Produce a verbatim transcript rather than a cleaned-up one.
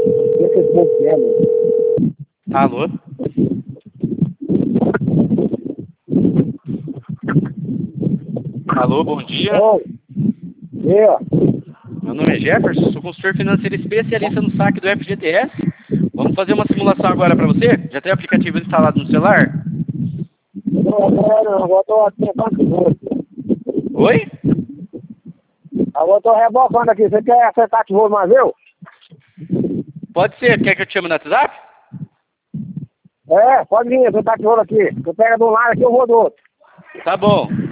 Esse povo que é, mano. Alô? Alô, bom dia. Oi. E, ó. Meu nome é Jefferson, sou consultor financeiro especialista no saque do F G T S. Vamos fazer uma simulação agora para você? Já tem o aplicativo instalado no celular? Não, não, não. Agora eu tô aqui tentando. Oi? Agora eu tô rebocando aqui. Você quer acertar de rolo mais eu? Pode ser. Quer que eu te chame no WhatsApp? É, pode vir, acertar de rolo aqui. Você pega de um lado aqui, eu vou do outro. Tá bom.